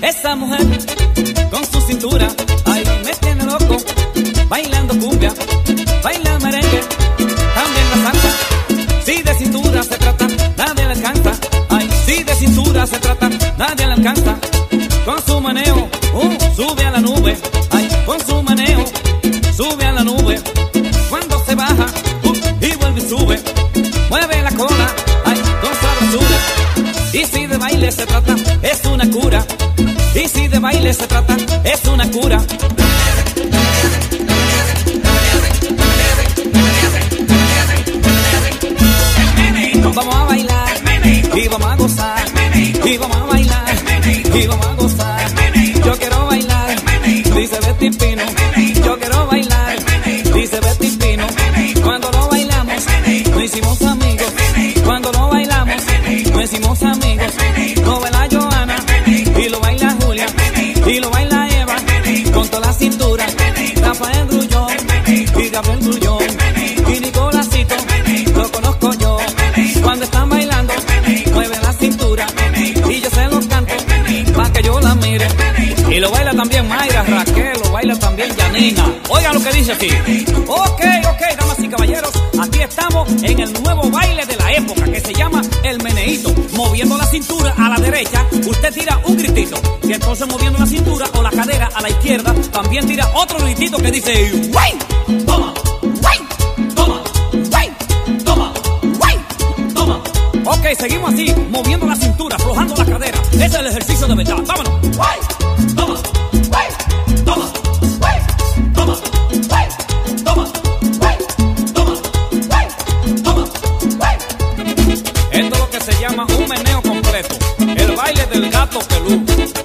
Esa mujer con su cintura, ay, me tiene loco, bailando cumbia, baila merengue, también la salsa. Si de cintura se trata, nadie le alcanza. Ay, si de cintura se trata, nadie le alcanza. Con su maneo, sube a la nube. Ay, con su maneo, sube a la nube. Cuando se baja, y vuelve y sube. Mueve la cola, ay, con sabrosura. Y si de baile se trata, es una cura. Y si de baile se trata, es una cura. Vamos a bailar y vamos a gozar y vamos a bailar y vamos a gozar. Yo quiero bailar, dice Betty Pino. Yo quiero bailar, dice Betty Pino. Cuando lo bailamos, nos hicimos amigos. Cuando lo bailamos, nos hicimos amigos. Lo baila Joana y lo baila Julia y lo baila Eva con toda la cintura. Rafael Grullón y Gabriel Grullón y Nicolásito, lo conozco yo. Cuando están bailando, mueven la cintura y yo se los canto para que yo la mire. Y lo baila también Mayra, Raquel, lo baila también Yanina. Oiga lo que dice aquí. Ok, damas y caballeros, aquí estamos en el nuevo baile de la época que se llama el meneíto. Moviendo la cintura a la derecha, usted tira un gritito. Y entonces moviendo la cintura o la cadera a la izquierda, también tira otro gritito que dice ¡Wey! ¡Toma! ¡Wey! ¡Toma! ¡Wey! ¡Toma! ¡Wey! ¡Toma! Ok, seguimos así, moviendo la cintura, aflojando la cadera. Ese es el ejercicio de verdad. ¡Vámonos! ¡Wey! ¡Toma! ¡Wey! ¡Toma! ¡Wey! ¡Toma! ¡Wey! ¡Toma! ¡Wey! ¡Toma! ¡Wey! ¡Toma! ¡Wey! Esto es lo que se llama un meneo completo. El baile del gato peludo.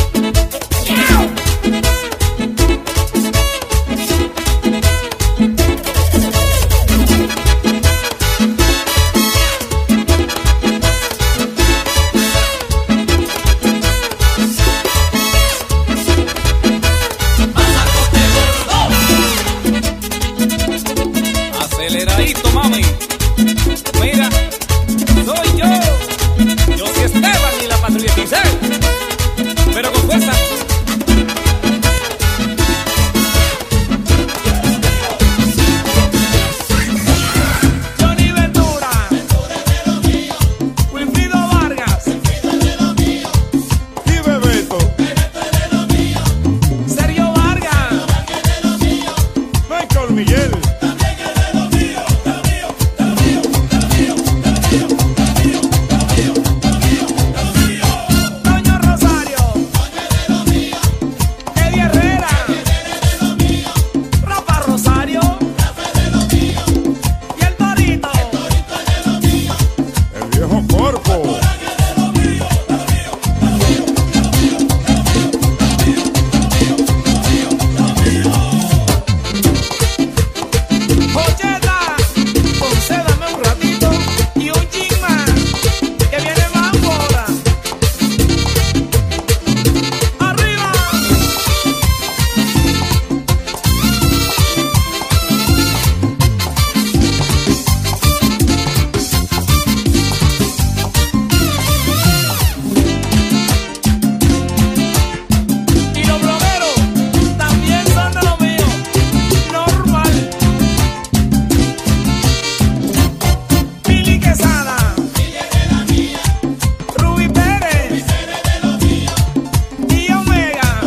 Aceleradito, mami. Mira, soy yo soy Esteban y la Patrulla 16, pero con fuerza. Johnny Ventura, Wilfrido Vargas, y Bebeto, Sergio Vargas, Michael Miguel. Toño Rosario, Eddie Herrera, Rafa Rosario y el Torito. El viejo Corpo. Jocheta, concédame un ratito y un chin más, que viene más bola. ¡Arriba! Y los blogueros también son de lo mío. Normal. Pili Quesada, Ruby Pérez, y Omega,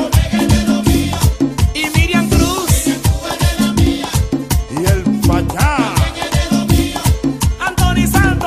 y Miriam Cruz, Y el Pachá. Anthony Santos.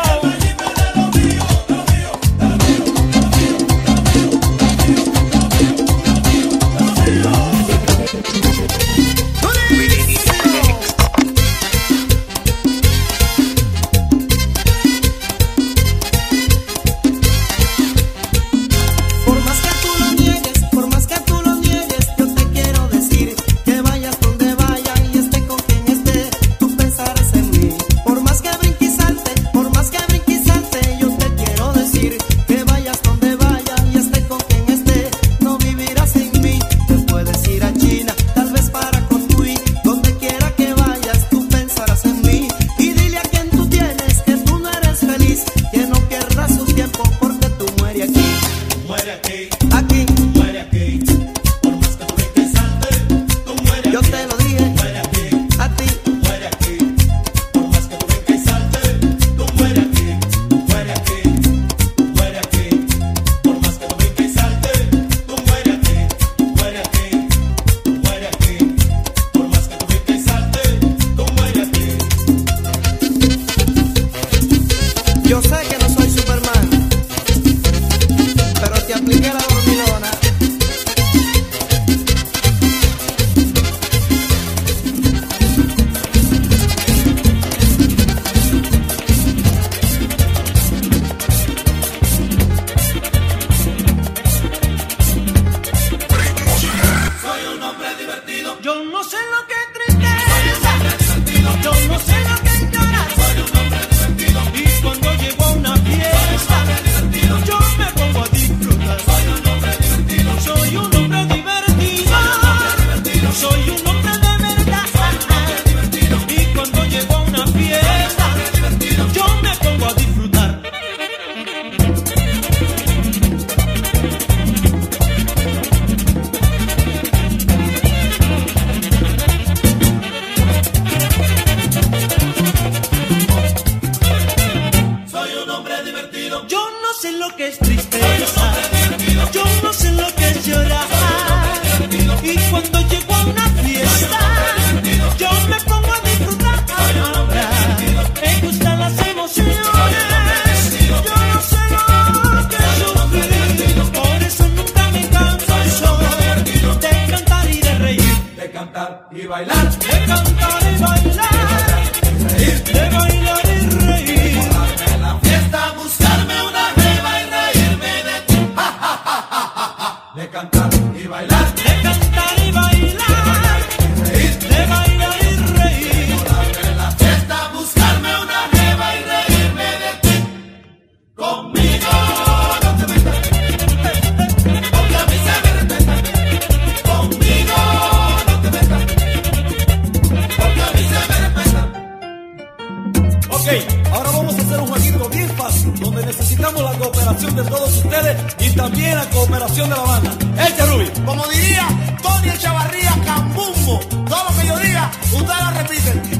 Por más que tú lo niegues, por más que tú lo niegues, yo te quiero decir que vayas donde vaya y esté con quien esté, tú pensarás en mí. Por más que brinque y salte, yo te quiero decir que vayas donde vaya y esté con quien esté, no vivirás sin mí. Te puedes ir a China, tal vez para Cotuí, donde quiera que vayas, tú pensarás en mí. Y dile a quien tú tienes que tú no eres feliz, que no pierdas su tiempo porque tú mueres aquí. Muere aquí, Aquí, muere aquí, y bailar, de cantar y bailar, de bailar y reír, en la fiesta buscarme una jeva y reírme de ti. Ja, ja, ja, ja, ja, ja. De cantar y bailar, de cantar y bailar, de bailar y reír, en la fiesta buscarme una jeva y reírme de ti. Conmigo no te metas, porque a mí se me respeta. Conmigo no te metas, porque a mí se me respeta. Ok, ahora vamos a hacer un jueguito bien fácil, donde necesitamos la cooperación de todos ustedes y también la cooperación de la banda. ¡Echa, Ruby! Como diría Tony Echavarría, Cambumbo. Todo lo que yo diga, ustedes lo repiten.